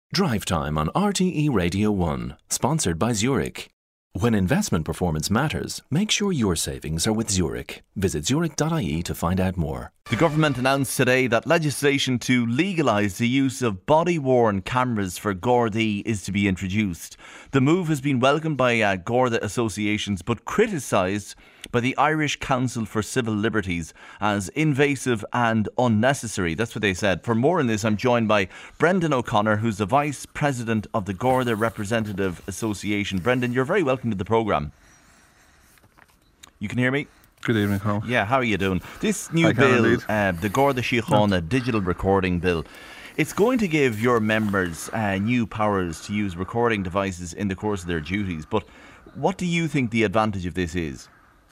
Drive Time on RTE Radio 1, sponsored by Zurich. When investment performance matters, make sure your savings are with Zurich. Visit zurich.ie to find out more. The government announced today that legislation to legalise the use of body-worn cameras for Gardaí is to be introduced. The move has been welcomed by Garda associations but criticised by the Irish Council for Civil Liberties as invasive and unnecessary. That's what they said. For more on this, I'm joined by Brendan O'Connor, who's the Vice President of the Garda Representative Association. Brendan, you're very welcome to the programme. You can hear me? Good evening, Carl. Yeah, how are you doing? This new bill, the Garda Síochána digital recording bill, it's going to give your members new powers to use recording devices in the course of their duties. But what do you think the advantage of this is?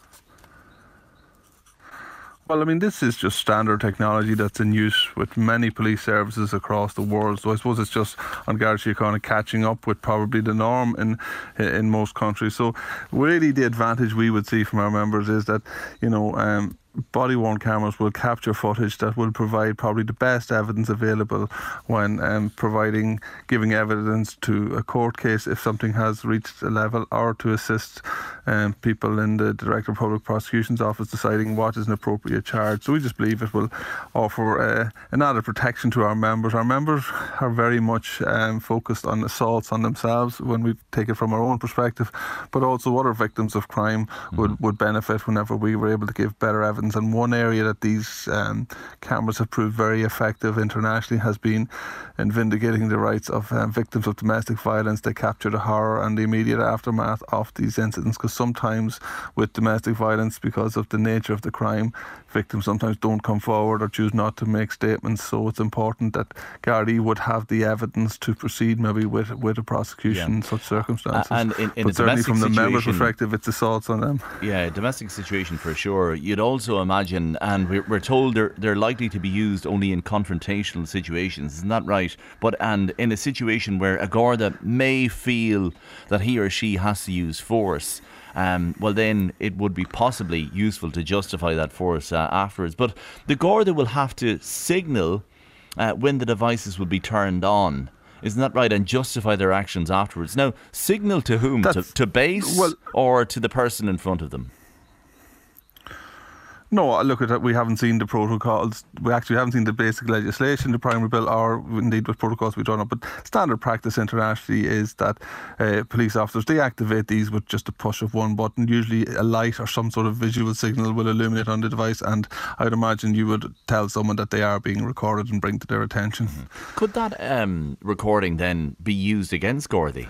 Well, I mean, this is just standard technology that's in use with many police services across the world. So I suppose it's just on Garda Síochána catching up with probably the norm in most countries. So really the advantage we would see from our members is that, body-worn cameras will capture footage that will provide probably the best evidence available when giving evidence to a court case if something has reached a level, or to assist people in the Director of Public Prosecution's Office deciding what is an appropriate charge. So we just believe it will offer an added protection to our members. Our members are very much focused on assaults on themselves when we take it from our own perspective, but also other victims of crime would benefit whenever we were able to give better evidence. And one area that these cameras have proved very effective internationally has been in vindicating the rights of victims of domestic violence. They capture the horror and the immediate aftermath of these incidents, because sometimes with domestic violence, because of the nature of the crime, victims sometimes don't come forward or choose not to make statements. So it's important that Gardaí would have the evidence to proceed maybe with a prosecution in such circumstances. And in but certainly from the member perspective, it's assaults on them. Yeah, domestic situation for sure. You'd also imagine, and we're told they're likely to be used only in confrontational situations, isn't that right? And in a situation where a Garda may feel that he or she has to use force, well then it would be possibly useful to justify that force afterwards. But the Garda will have to signal when the devices will be turned on. Isn't that right? And justify their actions afterwards. Now, signal to whom? To base or to the person in front of them? No, look at that. We haven't seen the protocols. We actually haven't seen the basic legislation, the primary bill, or indeed what protocols we've drawn up. But standard practice internationally is that police officers deactivate these with just a push of one button. Usually a light or some sort of visual signal will illuminate on the device, and I'd imagine you would tell someone that they are being recorded and bring to their attention. Could that recording then be used against Gardaí?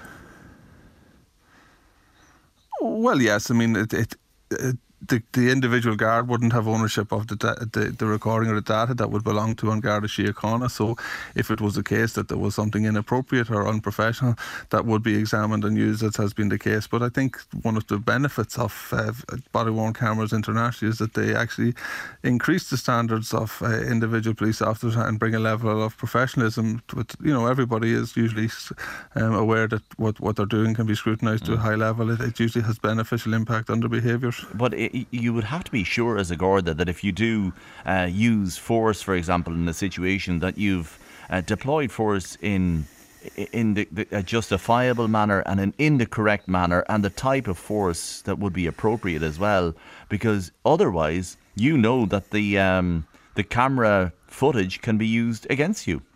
Well, yes. I mean, the individual guard wouldn't have ownership of the recording or the data that would belong to An Garda Síochána. So if it was the case that there was something inappropriate or unprofessional, that would be examined and used, as has been the case. But I think one of the benefits of body-worn cameras internationally is that they actually increase the standards of individual police officers and bring a level of professionalism. Everybody is usually aware that what they're doing can be scrutinised to a high level. It usually has beneficial impact on their behaviours. But you would have to be sure as a Garda that if you do use force, for example, in a situation, that you've deployed force in a justifiable manner and in the correct manner, and the type of force that would be appropriate as well, because otherwise you know that the camera footage can be used against you.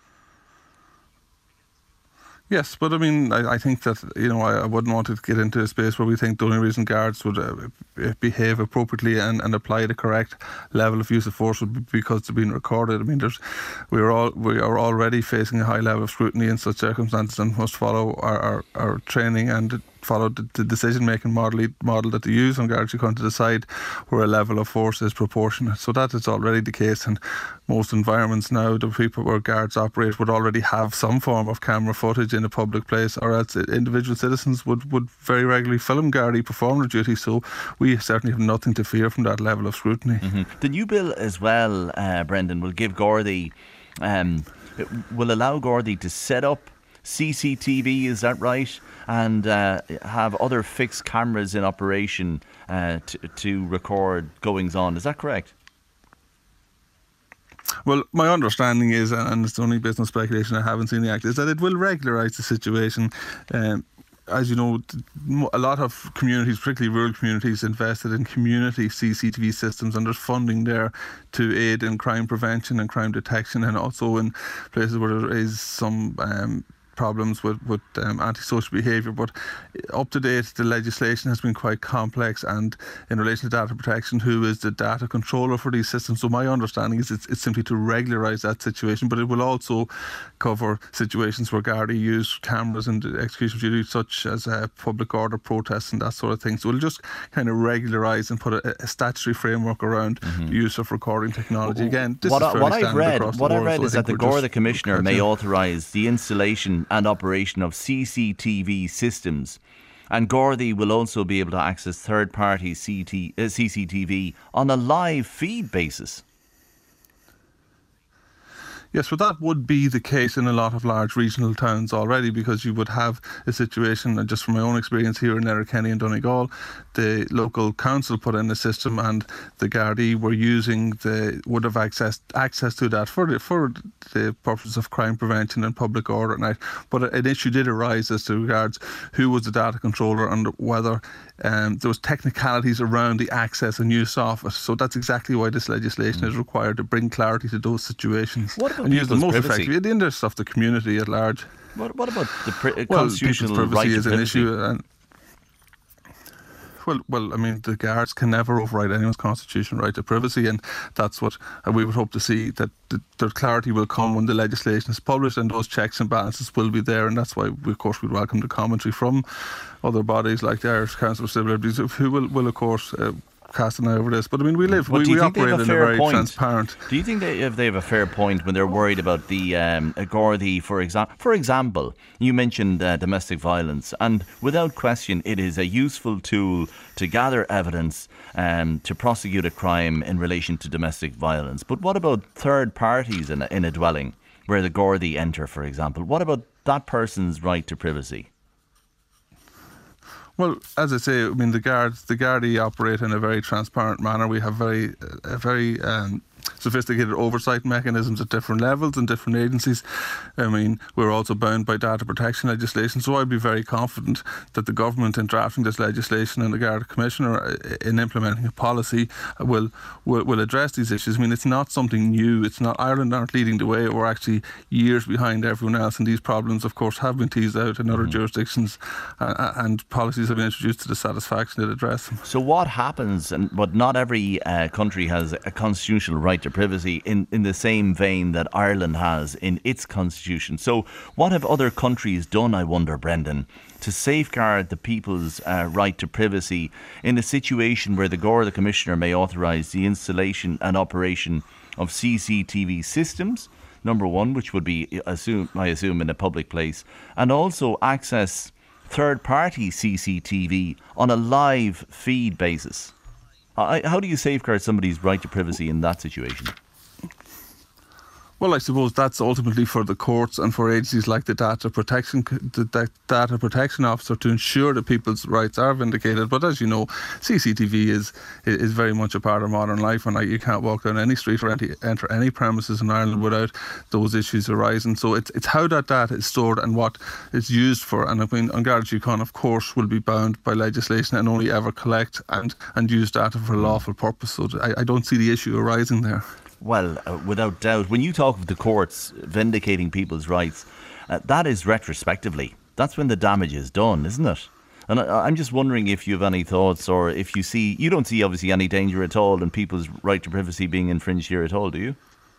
Yes, but I mean, I think that, I wouldn't want to get into a space where we think the only reason guards would behave appropriately and apply the correct level of use of force would be because they're being recorded. I mean, we are already facing a high level of scrutiny in such circumstances and must follow our training and follow the decision-making model that they use on Garda Síochána to decide where a level of force is proportionate. So that is already the case in most environments now. The people where guards operate would already have some form of camera footage in a public place, or else individual citizens would very regularly film Gardaí perform their duty. So we certainly have nothing to fear from that level of scrutiny. The new bill as well, Brendan, will give Gardaí, will allow Gardaí to set up CCTV, is that right? And have other fixed cameras in operation to record goings on. Is that correct? Well, my understanding is, and it's only business speculation, I haven't seen the act, is that it will regularise the situation. As you know, a lot of communities, particularly rural communities, invested in community CCTV systems, and there's funding there to aid in crime prevention and crime detection, and also in places where there is some problems with antisocial behaviour. But up to date, the legislation has been quite complex, and in relation to data protection, who is the data controller for these systems? So my understanding is it's simply to regularise that situation, but it will also cover situations where Gardaí use cameras in the execution of duty, such as public order protests and that sort of thing. So it'll just kind of regularise and put a statutory framework around the use of recording technology. Again, this is fairly standard across the world. What I read is that the Garda Commissioner may authorise the installation and operation of CCTV systems, and Gardaí will also be able to access third-party CCTV on a live feed basis. Yes, but that would be the case in a lot of large regional towns already, because you would have a situation, and just from my own experience here in Letterkenny and Donegal, the local council put in a system, and the Gardaí would have access to that for the purpose of crime prevention and public order at night. But an issue did arise as to regards who was the data controller and whether there was technicalities around the access and use of it. So that's exactly why this legislation is required, to bring clarity to those situations and use them most effectively in the interest of the community at large. What about the constitutional people's right privacy to is an issue. Well, I mean, the guards can never override anyone's constitutional right to privacy, and that's what we would hope to see, that the clarity will come when the legislation is published, and those checks and balances will be there. And that's why, of course, we'd welcome the commentary from other bodies like the Irish Council of Civil Liberties, who will of course, cast an eye over this. But I mean, we operate in a very transparent. Do you think they have a fair point when they're worried about the Gardaí, for example? You mentioned domestic violence, and without question, it is a useful tool to gather evidence to prosecute a crime in relation to domestic violence. But what about third parties in a dwelling where the Gardaí enter, for example? What about that person's right to privacy? Well, as I say, I mean, the Gardaí operate in a very transparent manner. We have very sophisticated oversight mechanisms at different levels and different agencies. I mean, we're also bound by data protection legislation, so I'd be very confident that the government, in drafting this legislation, and the Garda Commissioner in implementing a policy, will address these issues. I mean, it's not something new. It's not, Ireland aren't leading the way. We're actually years behind everyone else, and these problems, of course, have been teased out in other jurisdictions, and policies have been introduced to the satisfaction that address them. So what happens, but not every country has a constitutional right to privacy in the same vein that Ireland has in its constitution. So what have other countries done, I wonder, Brendan, to safeguard the people's right to privacy in a situation where the Garda Commissioner may authorise the installation and operation of CCTV systems, number one, which would be, I assume, in a public place, and also access third-party CCTV on a live feed basis? How do you safeguard somebody's right to privacy in that situation? Well, I suppose that's ultimately for the courts and for agencies like the data protection officer to ensure that people's rights are vindicated. But as you know, CCTV is very much a part of modern life, and you can't walk down any street or enter any premises in Ireland without those issues arising. So it's how that data is stored and what it's used for. And I mean, An Garda Síochána, of course, will be bound by legislation and only ever collect and use data for a lawful purpose. So I don't see the issue arising there. Well, without doubt, when you talk of the courts vindicating people's rights, that is retrospectively. That's when the damage is done, isn't it? And I'm just wondering if you have any thoughts, or if you don't see obviously any danger at all in people's right to privacy being infringed here at all, do you?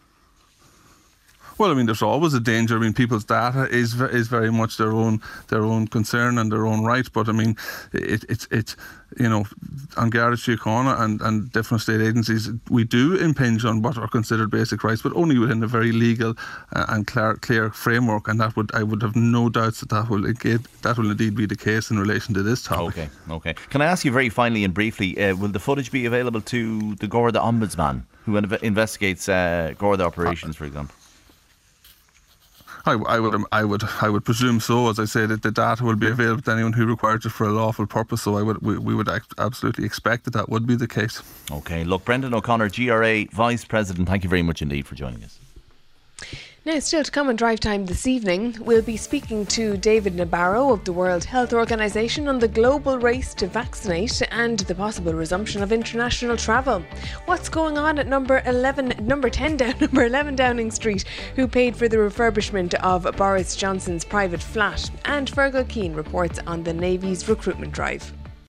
Well, I mean, there's always a danger. I mean, people's data is very much their own concern and their own right. But I mean, it's you know, An Garda Síochána and different state agencies, we do impinge on what are considered basic rights, but only within a very legal and clear framework. And I would have no doubts that will indeed be the case in relation to this topic. Okay. Can I ask you very finally and briefly, will the footage be available to the Garda Ombudsman, who investigates Garda operations, for example? I would presume so. As I say, that the data will be available to anyone who requires it for a lawful purpose. So we would absolutely expect that would be the case. Okay, look, Brendan O'Connor, GRA Vice President, thank you very much indeed for joining us. Now, still to come on Drive Time this evening, we'll be speaking to David Nabarro of the World Health Organization on the global race to vaccinate and the possible resumption of international travel. What's going on at number 11 Downing Street, who paid for the refurbishment of Boris Johnson's private flat, and Fergal Keane reports on the Navy's recruitment drive.